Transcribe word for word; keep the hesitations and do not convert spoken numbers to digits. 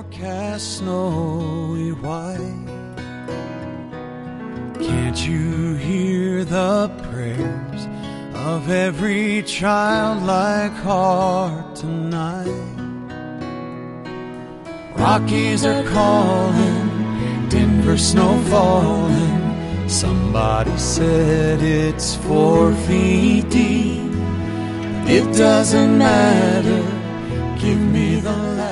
forecast snowy white. Can't you hear the prayers of every childlike heart tonight? Rockies are calling, Denver snow falling. Somebody said it's four feet deep. It doesn't matter, give me the light.